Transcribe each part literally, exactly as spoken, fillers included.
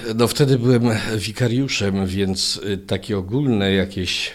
No wtedy byłem wikariuszem, więc takie ogólne jakieś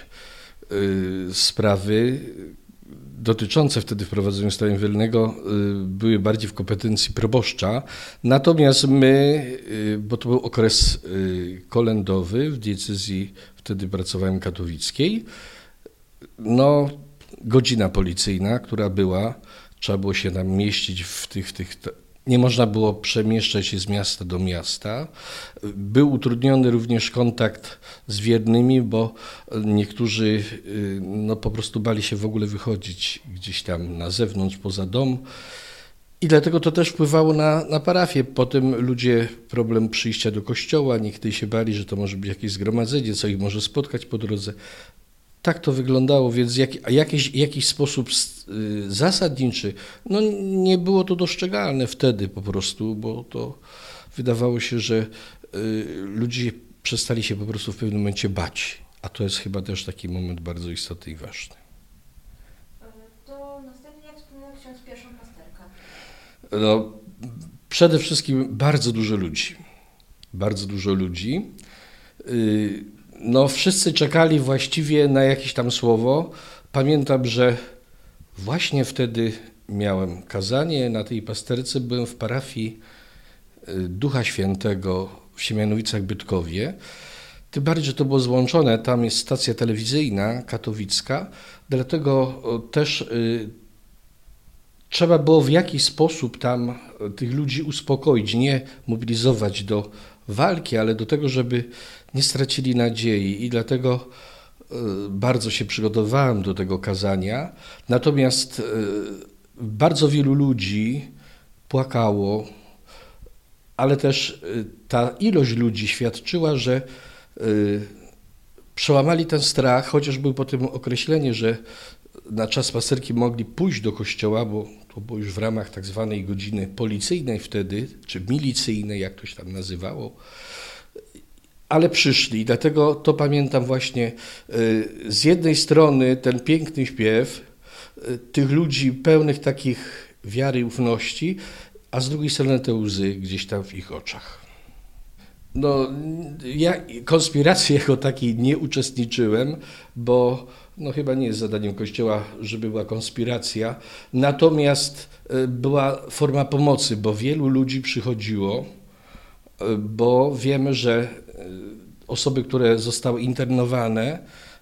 sprawy dotyczące wtedy wprowadzenia stanu wojennego były bardziej w kompetencji proboszcza. Natomiast my, bo to był okres kolędowy w diecezji, wtedy pracowałem katowickiej, no godzina policyjna, która była, trzeba było się tam mieścić w tych, w tych nie można było przemieszczać się z miasta do miasta. Był utrudniony również kontakt z wiernymi, bo niektórzy no, po prostu bali się w ogóle wychodzić gdzieś tam na zewnątrz, poza dom. I dlatego to też wpływało na, na parafię. Potem ludzie, problem przyjścia do kościoła, niektórzy się bali, że to może być jakieś zgromadzenie, co ich może spotkać po drodze. Tak to wyglądało, więc jak, jakiś, jakiś sposób zasadniczy, no nie było to dostrzegalne wtedy po prostu, bo to wydawało się, że ludzie przestali się po prostu w pewnym momencie bać, a to jest chyba też taki moment bardzo istotny i ważny. To następnie jak wspomniał ksiądz pierwszą pasterkę? No, przede wszystkim bardzo dużo ludzi, bardzo dużo ludzi. No, wszyscy czekali właściwie na jakieś tam słowo. Pamiętam, że właśnie wtedy miałem kazanie na tej pasterce. Byłem w parafii Ducha Świętego w Siemianowicach-Bytkowie. Tym bardziej, że to było złączone. Tam jest stacja telewizyjna katowicka. Dlatego też y, trzeba było w jakiś sposób tam tych ludzi uspokoić, nie mobilizować do walki, ale do tego, żeby nie stracili nadziei i dlatego bardzo się przygotowałem do tego kazania. Natomiast bardzo wielu ludzi płakało, ale też ta ilość ludzi świadczyła, że przełamali ten strach, chociaż było potem określenie, że na czas pasterki mogli pójść do kościoła, bo to było już w ramach tak zwanej godziny policyjnej wtedy, czy milicyjnej, jak to się tam nazywało, ale przyszli. Dlatego to pamiętam właśnie z jednej strony ten piękny śpiew tych ludzi pełnych takich wiary i ufności, a z drugiej strony te łzy gdzieś tam w ich oczach. No, ja konspiracji jako takiej nie uczestniczyłem, bo no chyba nie jest zadaniem Kościoła, żeby była konspiracja. Natomiast była forma pomocy, bo wielu ludzi przychodziło, bo wiemy, że osoby, które zostały internowane,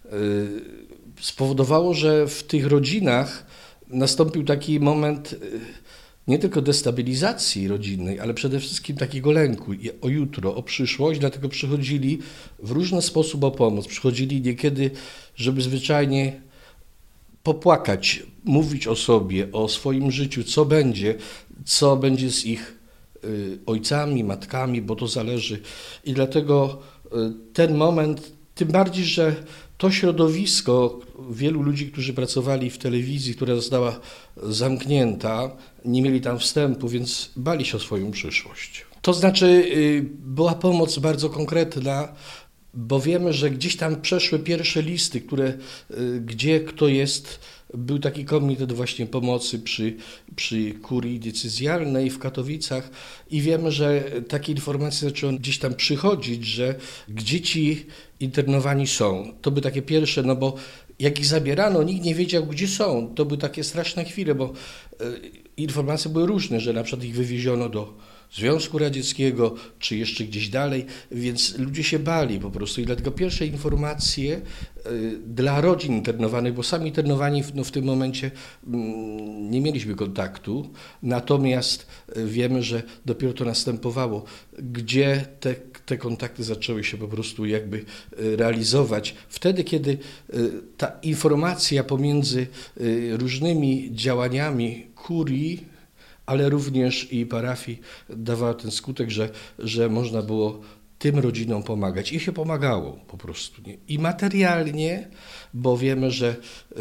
spowodowało, że w tych rodzinach nastąpił taki moment nie tylko destabilizacji rodzinnej, ale przede wszystkim takiego lęku o jutro, o przyszłość, dlatego przychodzili w różny sposób o pomoc. Przychodzili niekiedy, żeby zwyczajnie popłakać, mówić o sobie, o swoim życiu, co będzie, co będzie z ich ojcami, matkami, bo to zależy. I dlatego ten moment, tym bardziej, że to środowisko, wielu ludzi, którzy pracowali w telewizji, która została zamknięta, nie mieli tam wstępu, więc bali się o swoją przyszłość. To znaczy była pomoc bardzo konkretna, bo wiemy, że gdzieś tam przeszły pierwsze listy, które, gdzie kto jest. Był taki komitet właśnie pomocy przy, przy kurii decyzjalnej w Katowicach i wiemy, że takie informacje zaczęły gdzieś tam przychodzić, że gdzie ci internowani są. To były takie pierwsze, no bo jak ich zabierano, nikt nie wiedział, gdzie są. To były takie straszne chwile, bo informacje były różne, że na przykład ich wywieziono do Związku Radzieckiego, czy jeszcze gdzieś dalej, więc ludzie się bali po prostu i dlatego pierwsze informacje dla rodzin internowanych, bo sami internowani no, w tym momencie nie mieliśmy kontaktu, natomiast wiemy, że dopiero to następowało, gdzie te, te kontakty zaczęły się po prostu jakby realizować. Wtedy, kiedy ta informacja pomiędzy różnymi działaniami kurii, ale również i parafii dawała ten skutek, że, że można było tym rodzinom pomagać. I się pomagało po prostu. Nie? I materialnie, bo wiemy, że,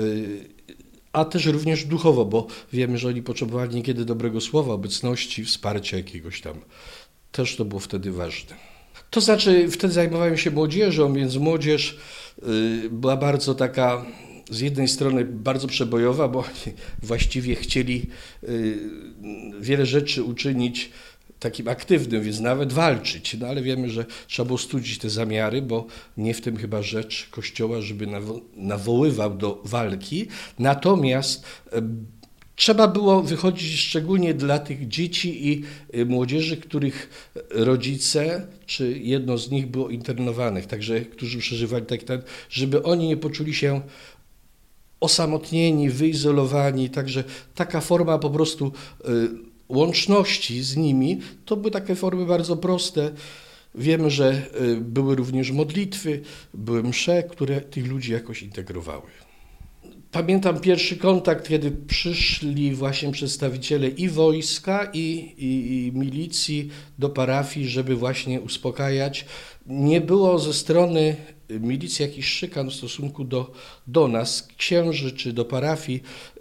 a też również duchowo, bo wiemy, że oni potrzebowali niekiedy dobrego słowa, obecności, wsparcia jakiegoś tam. Też to było wtedy ważne. To znaczy, wtedy zajmowałem się młodzieżą, więc młodzież była bardzo taka, z jednej strony bardzo przebojowa, bo właściwie chcieli wiele rzeczy uczynić takim aktywnym, więc nawet walczyć. No ale wiemy, że trzeba było studzić te zamiary, bo nie w tym chyba rzecz Kościoła, żeby nawo- nawoływał do walki. Natomiast e, trzeba było wychodzić szczególnie dla tych dzieci i młodzieży, których rodzice, czy jedno z nich było internowanych, także którzy przeżywali tak, tak, żeby oni nie poczuli się osamotnieni, wyizolowani, także taka forma po prostu łączności z nimi, to były takie formy bardzo proste. Wiemy, że były również modlitwy, były msze, które tych ludzi jakoś integrowały. Pamiętam pierwszy kontakt, kiedy przyszli właśnie przedstawiciele i wojska, i, i, i milicji do parafii, żeby właśnie uspokajać. Nie było ze strony milicji jakichś szykan w stosunku do, do nas, księży czy do parafii.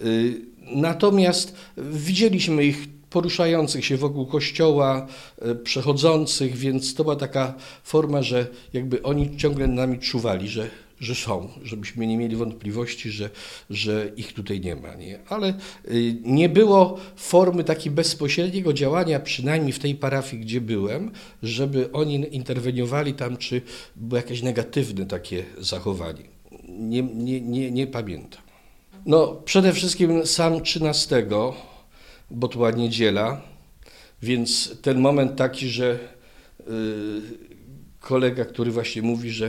Natomiast widzieliśmy ich poruszających się wokół kościoła, przechodzących, więc to była taka forma, że jakby oni ciągle nami czuwali, że że są, żebyśmy nie mieli wątpliwości, że, że ich tutaj nie ma. Nie? Ale nie było formy takiej bezpośredniego działania, przynajmniej w tej parafii, gdzie byłem, żeby oni interweniowali tam, czy było jakieś negatywne takie zachowanie. Nie, nie, nie, nie pamiętam. No, przede wszystkim sam trzynastego, bo to była niedziela, więc ten moment taki, że yy, kolega, który właśnie mówi, że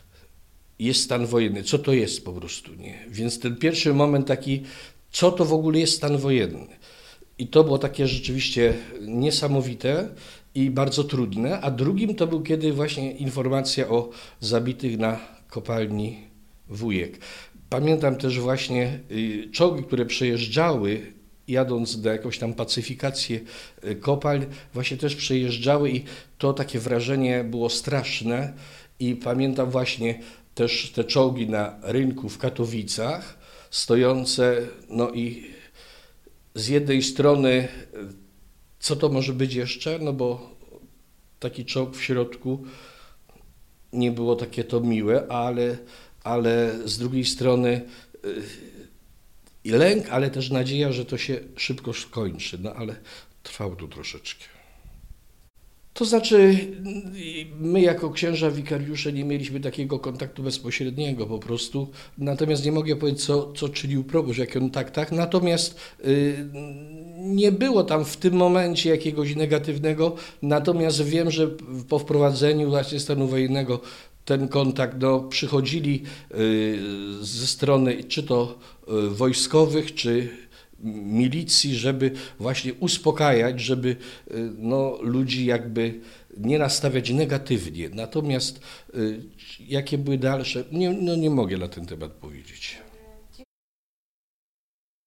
jest stan wojenny. Co to jest po prostu, nie? Więc ten pierwszy moment taki, co to w ogóle jest stan wojenny? I to było takie rzeczywiście niesamowite i bardzo trudne. A drugim to był kiedy właśnie informacja o zabitych na kopalni Wujek. Pamiętam też właśnie czołgi, które przejeżdżały, jadąc na jakąś tam pacyfikację kopalń, właśnie też przejeżdżały i to takie wrażenie było straszne. I pamiętam właśnie też te czołgi na rynku w Katowicach, stojące, no i z jednej strony, co to może być jeszcze, no bo taki czołg w środku nie było takie to miłe, ale, ale z drugiej strony i lęk, ale też nadzieja, że to się szybko skończy, no ale trwało tu troszeczkę. To znaczy, my jako księża wikariusze nie mieliśmy takiego kontaktu bezpośredniego po prostu, natomiast nie mogę powiedzieć, co, co czynił proboszcz, w jakich kontaktach, natomiast y, nie było tam w tym momencie jakiegoś negatywnego, natomiast wiem, że po wprowadzeniu właśnie stanu wojennego ten kontakt, no, przychodzili y, ze strony czy to y, wojskowych, czy milicji, żeby właśnie uspokajać, żeby no, ludzi jakby nie nastawiać negatywnie. Natomiast y, jakie były dalsze, nie, no, nie mogę na ten temat powiedzieć.